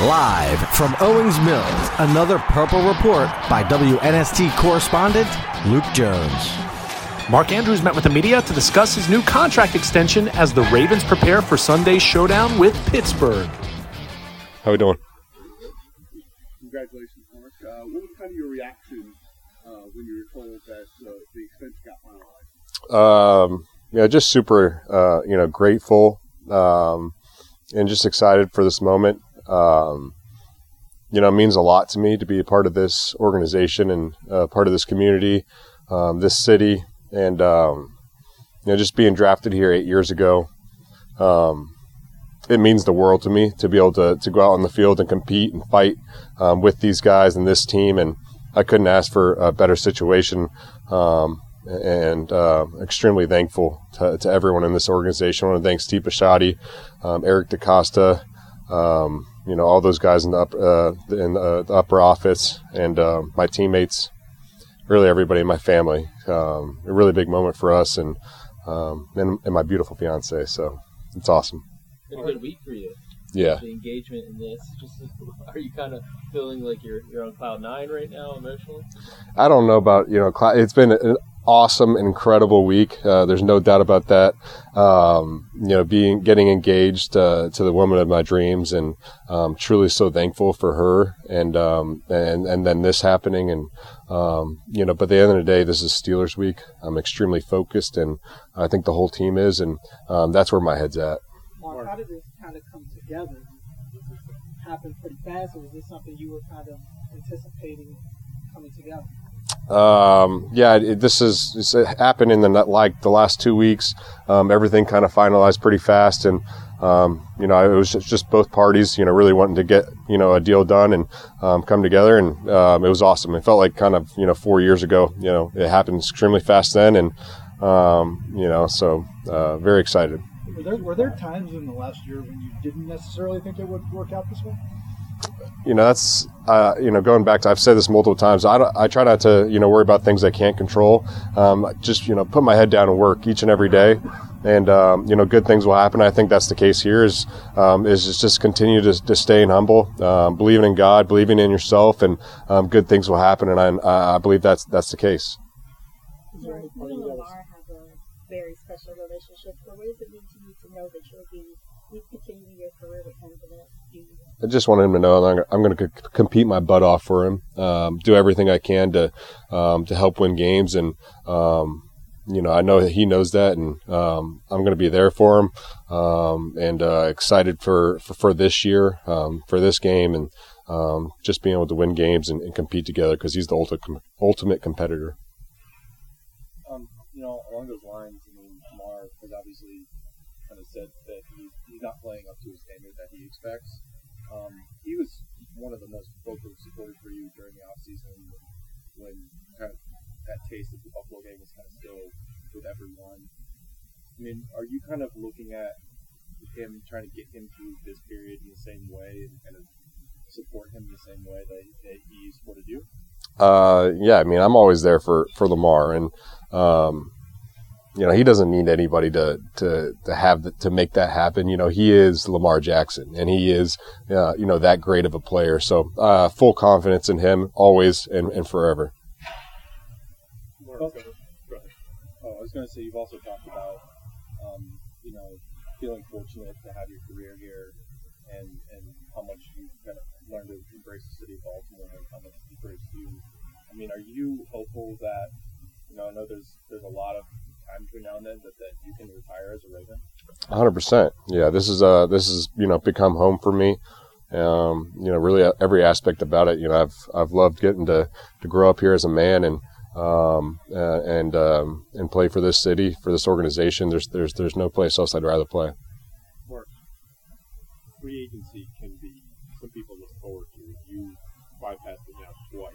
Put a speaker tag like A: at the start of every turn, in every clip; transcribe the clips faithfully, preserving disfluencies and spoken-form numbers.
A: Live from Owings Mills, another Purple Report by W N S T correspondent Luke Jones.
B: Mark Andrews met with the media to discuss his new contract extension as the Ravens prepare for Sunday's showdown with Pittsburgh.
C: How we doing?
D: Congratulations, Mark. Uh, what was kind of your reaction uh, when you were told that uh, the extension got finalized?
C: Um, yeah, just super, uh, you know, grateful um, and just excited for this moment. Um, you know, it means a lot to me to be a part of this organization and uh, part of this community, um, this city, and um, you know, just being drafted here eight years ago. Um, it means the world to me to be able to to go out on the field and compete and fight um, with these guys and this team, and I couldn't ask for a better situation. Um, and uh, extremely thankful to, to everyone in this organization. I want to thank Steve Bisciotti, um, Eric DeCosta, um, you know, all those guys in the, up, uh, in the, the upper office, and uh, my teammates, really everybody in my family. Um, a really big moment for us, and, um, and and my beautiful fiance. So it's awesome.
E: It's been a good week for you.
C: Yeah.
E: The engagement in this. Just are you kind of feeling like you're you're on cloud nine right now emotionally?
C: I don't know about, you know, it's been an awesome, incredible week. Uh, there's no doubt about that. Um, you know, being getting engaged uh, to the woman of my dreams, and um, truly so thankful for her. And um, and and then this happening, and um, you know, but at the end of the day, this is Steelers week. I'm extremely focused, and I think the whole team is, and um, that's where my head's at.
F: Mark, how did this kind of come together? Did this happen pretty fast, or was this something you were kind of anticipating coming together?
C: Um, yeah, it, this is it's happened in the like the last two weeks. Um, everything kind of finalized pretty fast, and um, you know, it was just both parties, you know, really wanting to get, you know, a deal done and um, come together, and um, it was awesome. It felt like kind of, you know, four years ago. You know, it happened extremely fast then, and um, you know, so uh, very excited.
G: Were there, were there times in the last year when you didn't necessarily think it would work out this way?
C: You know, that's, uh, you know, going back to, I've said this multiple times, I, I try not to, you know, worry about things I can't control. Um, just, you know, put my head down and work each and every day. And, um, you know, good things will happen. I think that's the case here is, um, is just continue to, to stay humble, um, believing in God, believing in yourself, and um, good things will happen. And I, I believe that's, that's the case.
H: You and Lamar have a very special relationship. So what does it mean to you to know that you'll be you continue your career with him for the next few years?
C: I just want him to know I'm, I'm going to c- compete my butt off for him, um, do everything I can to um, to help win games, and um, you know, I know that he knows that, and um, I'm going to be there for him, um, and uh, excited for, for, for this year, um, for this game, and um, just being able to win games and, and compete together, because he's the ultimate ultimate competitor.
I: Um, you know, along those lines, I mean, Lamar has obviously kind of said that he, he's not playing up to the standard that he expects. Um, he was one of the most vocal supporters for you during the offseason when, when kind of that taste of the Buffalo game was kind of still with everyone. I mean, are you kind of looking at him, trying to get him through this period in the same way and kind of support him in the same way that, that he supported you?
C: Uh, yeah, I mean, I'm always there for, for Lamar, and um, you know, he doesn't need anybody to to to have the, to make that happen. You know, he is Lamar Jackson, and he is uh, you know, that great of a player. So uh, full confidence in him always and, and forever.
I: Oh, oh, I was going to say, you've also talked about um, you know, feeling fortunate to have your career here, and and how much you kind of learned to embrace the city of Baltimore and how much it embraced you. I mean, are you hopeful that, you know, I know there's there's a lot of time between now and then, but that you can retire as a Raven?
C: one hundred percent. Yeah, this is uh this is you know, become home for me. Um, you know, really every aspect about it. You know, I've I've loved getting to, to grow up here as a man, and um uh, and um and play for this city, for this organization. There's there's there's no place else I'd rather play.
I: Mark, free agency can be, some people look forward to it. You bypassed it now twice.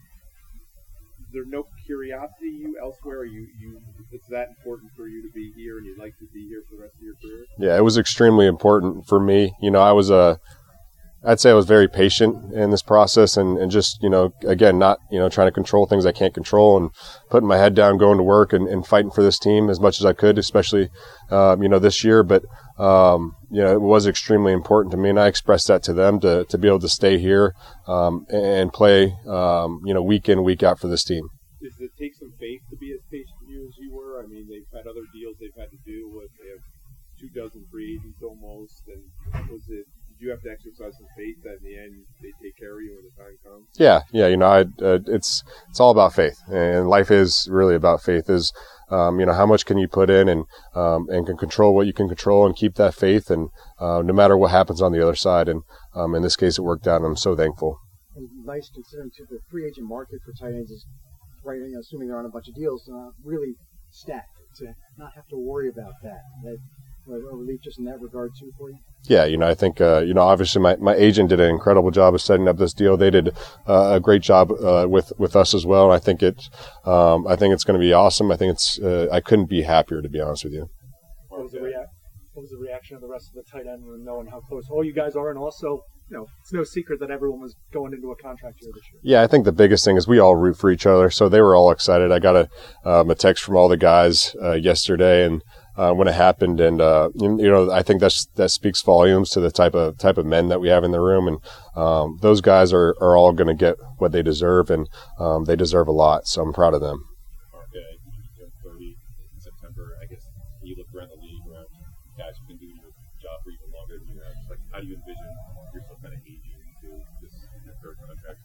I: Is there no curiosity you elsewhere? Are you, you, it's that important for you to be here, and you'd like to be here for the rest of your career?
C: Yeah, it was extremely important for me. You know, I was a, I'd say I was very patient in this process, and, and just, you know, again, not, you know, trying to control things I can't control, and putting my head down, going to work, and, and fighting for this team as much as I could, especially, um, you know, this year. But um, you know, it was extremely important to me, and I expressed that to them to, to be able to stay here um, and play, um, you know, week in, week out for this team.
I: Does it take some faith to be as patient with you as you were? I mean, they've had other deals they've had to do with. They have two dozen free agents almost, and was it? Did you have to exercise some faith that in the end they take care of you when the time comes?
C: Yeah, yeah. You know, I, uh, it's it's all about faith, and life is really about faith. Is um, you know, how much can you put in, and um, and can control what you can control, and keep that faith, and uh, no matter what happens on the other side. And um, in this case, it worked out, and I'm so thankful.
J: And nice considering too the free agent market for tight ends is right. You know, assuming they're on a bunch of deals, uh, really stacked to not have to worry about that. That a relief just in that regard too for you.
C: Yeah, you know, I think, uh, you know, obviously my, my agent did an incredible job of setting up this deal. They did uh, a great job uh, with, with us as well. I think it, um, I think it's going to be awesome. I think it's, uh, I couldn't be happier, to be honest with you.
G: What was the rea- What was the reaction of the rest of the tight end when knowing how close all you guys are, and also, you know, it's no secret that everyone was going into a contract year this year.
C: Yeah, I think the biggest thing is we all root for each other, so they were all excited. I got a, um, a text from all the guys uh, yesterday, and Uh, when it happened, and uh, you, you know, I think that's that speaks volumes to the type of type of men that we have in the room, and um, those guys are, are all going to get what they deserve, and um, they deserve a lot. So I'm proud of them.
K: Okay, you turned thirty in September. I guess you look around the league, around guys who've been doing your job for even longer than you have. Like, how do you envision yourself kind of aging into this third contract?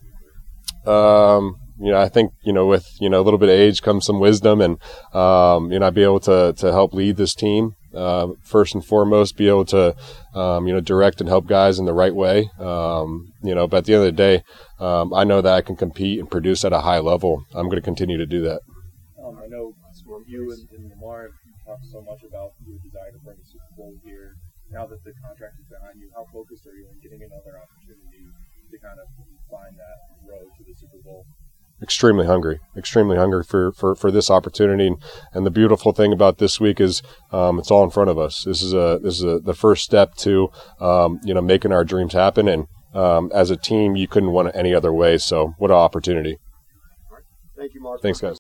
C: Um, you know, I think, you know, with, you know, a little bit of age comes some wisdom, and, um, you know, I'd be able to, to help lead this team, uh, first and foremost, be able to, um, you know, direct and help guys in the right way. Um, you know, but at the end of the day, um, I know that I can compete and produce at a high level. I'm going to continue to do that.
I: Um, I know you and, and Lamar talked so much about your desire to bring a Super Bowl here. Now that the contract is behind you, how focused are you on getting another opportunity to kind of find that road to the Super Bowl?
C: Extremely hungry, extremely hungry for, for, for this opportunity. And, and the beautiful thing about this week is um, it's all in front of us. This is a this is a, the first step to um, you know, making our dreams happen. And um, as a team, you couldn't want it any other way. So what an opportunity.
J: Thank you, Mark.
C: Thanks, guys.